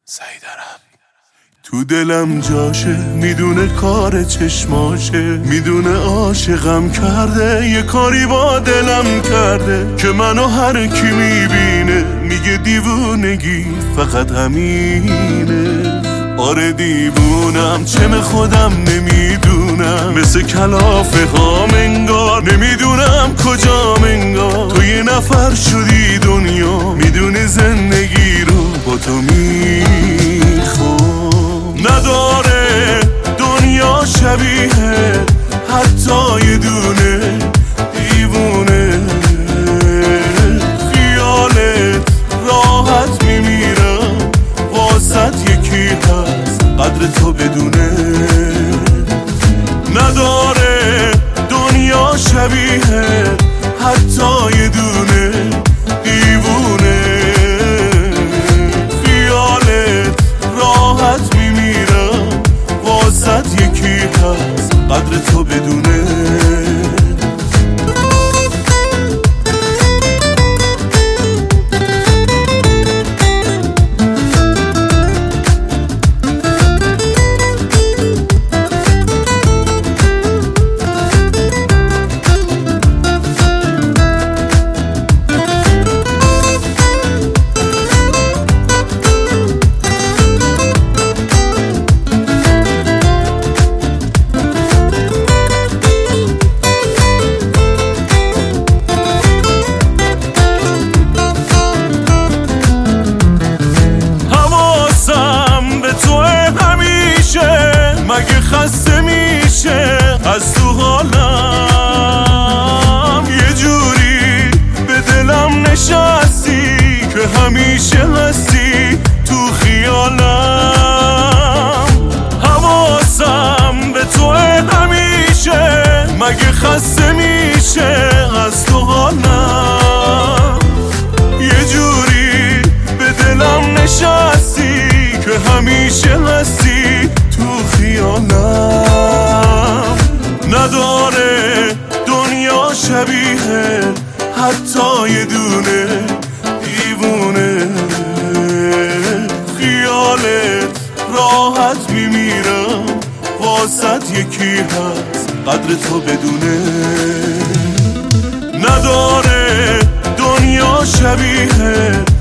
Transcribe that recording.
سعیدرم تو دلم جاشه، میدونه کار چشماشه، میدونه عاشقم کرده، یه کاری با دلم کرده که منو هر کی میبینه میگه دیوونگی فقط همینه. آره دیوونم، چم خودم نمیدونم، مثل کلافه ها منگار، نمیدونم کجا منگار تو یه نفر شدی دنیا، میدونی زندگی رو با تو میخوام. نداره دنیا شبیه حتی یه دونه دیوونه، خیالت راحت میمیرم واسط یکی هست قدر تو بدونه. نداره دنیا شبیه حتی یه دونه دیوونه، خیالت راحت میمیرم واسط یکی هست قدر تو بدونه. مگه خسته میشه از تو حالم، یه جوری به دلم نشستی که همیشه هستی تو خیالم. حواسم به تو همیشه، مگه خسته میشه از تو حالم، یه جوری به دلم نشستی که همیشه هستی تو خیالم. نداره دنیا شبیه حتی یه دونه دیوونه، خیالت راحت میمیرم واسط یکی هست قدر تو بدونه. نداره دنیا شبیه